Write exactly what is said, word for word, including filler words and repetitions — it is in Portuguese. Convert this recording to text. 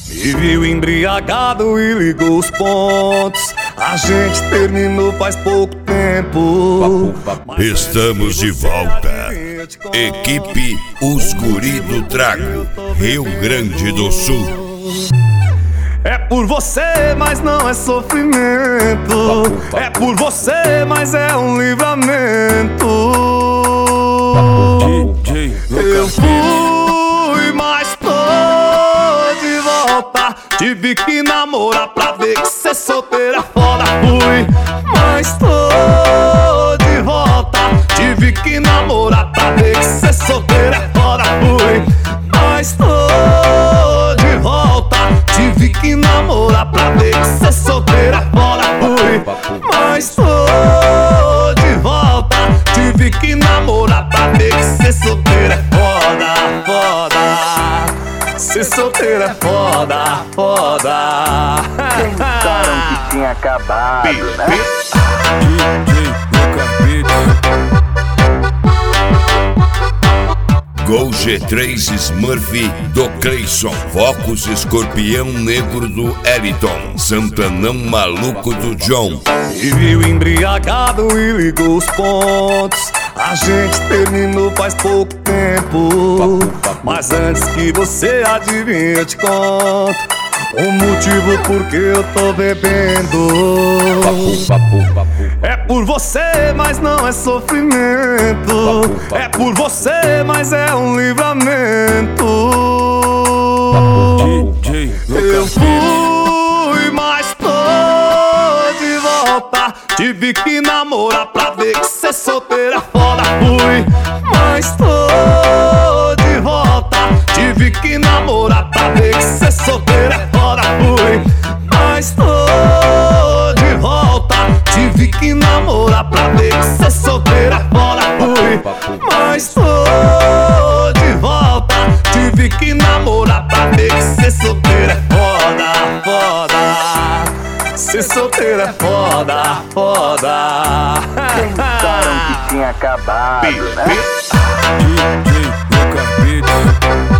Me viu embriagado e ligou os pontos. A gente terminou faz pouco tempo. Estamos de volta. Equipe Os Guri do Trago, Rio Grande do Sul. É por você, mas não é sofrimento. É por você, mas é um livramento. Eu fui, mas tô de volta. Tive que namorar pra ver que ser solteira é foda. Fui, mas tô de volta. Tive que namorar pra ver que ser solteira é foda. Fui, mas tô de volta. Tive que namorar pra ver que ser solteira é foda. Fui, mas tô de volta. Tive que namorar pra ver que ser solteira é foda, foda. Ser solteira é foda, foda. Pensaram que tinha acabado, né? Gol G três Smurf do Cleison, Focus Escorpião Negro do Eliton, Santanão Maluco do John. Me viu embriagado e ligou os pontos. A gente terminou faz pouco tempo. Mas antes que você adivinhe, eu te conto o motivo por que eu tô bebendo. É por você, mas não é sofrimento. É por você, mas é um livramento. Eu fui, mas tô de volta. Tive que namorar pra ver que ser solteira é foda. Fui, mas tô de volta. Tive que namorar pra ver que ser solteira é foda. Fui, mas tô de volta. Tive que namorar pra ver que ser solteira é foda. Fui, mas tô de volta. Tive que namorar pra ver que ser solteira é foda, foda. Ser solteira é foda, foda. Pensaram que tinha acabado, né? D J Lucas Beats.